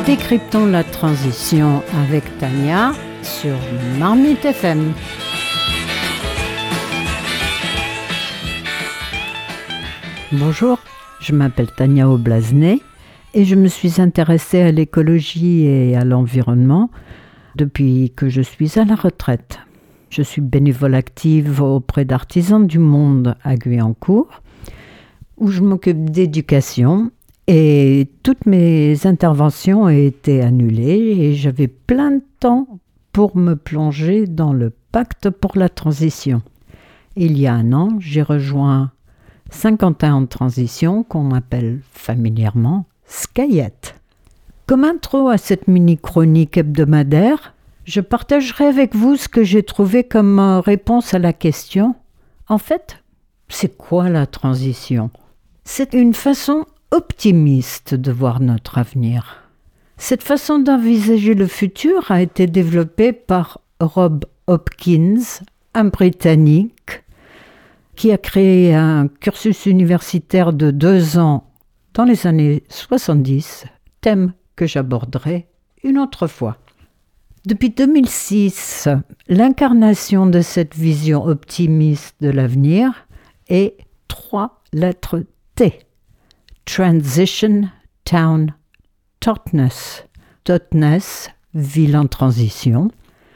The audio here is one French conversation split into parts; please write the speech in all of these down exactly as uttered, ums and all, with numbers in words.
Décryptons la transition avec Tania sur Marmite F M. Bonjour, je m'appelle Tania Oblazenet et je me suis intéressée à l'écologie et à l'environnement depuis que je suis à la retraite. Je suis bénévole active auprès d'Artisans du Monde à Guyancourt, où je m'occupe d'éducation. Et toutes mes interventions ont été annulées et j'avais plein de temps pour me plonger dans le pacte pour la transition. Il y a un an, j'ai rejoint cinquante et un en transition, qu'on appelle familièrement Skyette. Comme intro à cette mini-chronique hebdomadaire, je partagerai avec vous ce que j'ai trouvé comme réponse à la question « En fait, c'est quoi la transition ?» C'est une façon optimiste de voir notre avenir. Cette façon d'envisager le futur a été développée par Rob Hopkins, un Britannique, qui a créé un cursus universitaire de deux ans dans les années soixante-dix, thème que j'aborderai une autre fois. Depuis deux mille six, l'incarnation de cette vision optimiste de l'avenir est trois lettres T. Transition Town Totnes. Totnes, ville en transition,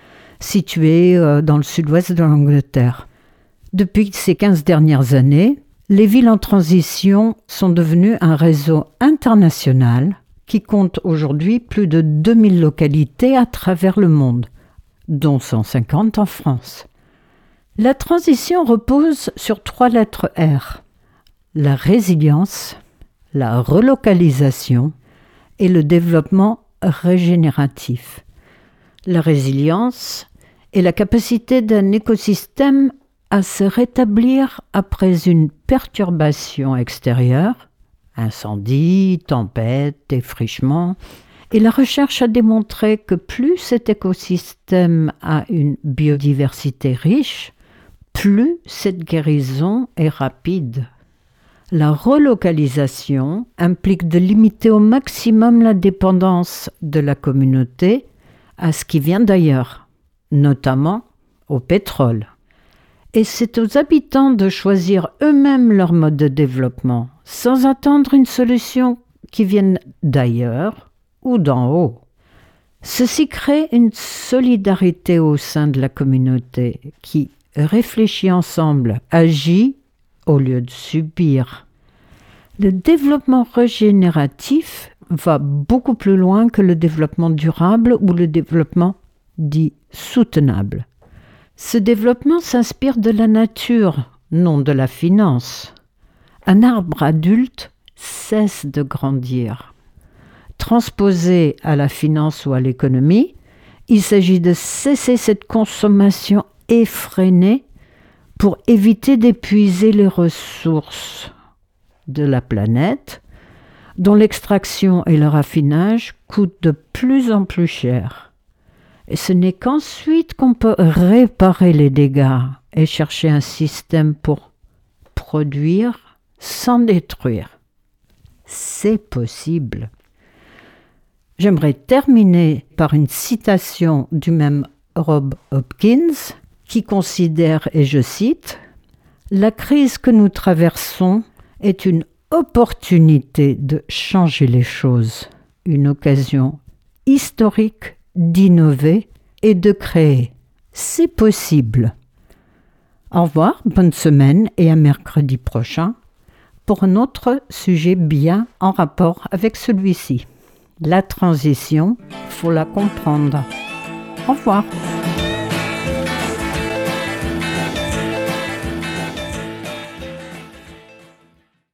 située dans le sud-ouest de l'Angleterre. Depuis ces quinze dernières années, les villes en transition sont devenues un réseau international qui compte aujourd'hui plus de deux mille localités à travers le monde, dont cent cinquante en France. La transition repose sur trois lettres R. La résilience, la relocalisation et le développement régénératif. La résilience est la capacité d'un écosystème à se rétablir après une perturbation extérieure, incendie, tempête, défrichement, et la recherche a démontré que plus cet écosystème a une biodiversité riche, plus cette guérison est rapide. La relocalisation implique de limiter au maximum la dépendance de la communauté à ce qui vient d'ailleurs, notamment au pétrole. Et c'est aux habitants de choisir eux-mêmes leur mode de développement, sans attendre une solution qui vienne d'ailleurs ou d'en haut. Ceci crée une solidarité au sein de la communauté qui réfléchit ensemble, agit au lieu de subir. Le développement régénératif va beaucoup plus loin que le développement durable ou le développement dit soutenable. Ce développement s'inspire de la nature, non de la finance. Un arbre adulte cesse de grandir. Transposé à la finance ou à l'économie, il s'agit de cesser cette consommation effrénée pour éviter d'épuiser les ressources de la planète, dont l'extraction et le raffinage coûtent de plus en plus cher. Et ce n'est qu'ensuite qu'on peut réparer les dégâts et chercher un système pour produire sans détruire. C'est possible. J'aimerais terminer par une citation du même Rob Hopkins, qui considère, et je cite, « La crise que nous traversons est une opportunité de changer les choses, une occasion historique d'innover et de créer. C'est possible. » Au revoir, bonne semaine et à mercredi prochain pour un autre sujet bien en rapport avec celui-ci. La transition, faut la comprendre. Au revoir.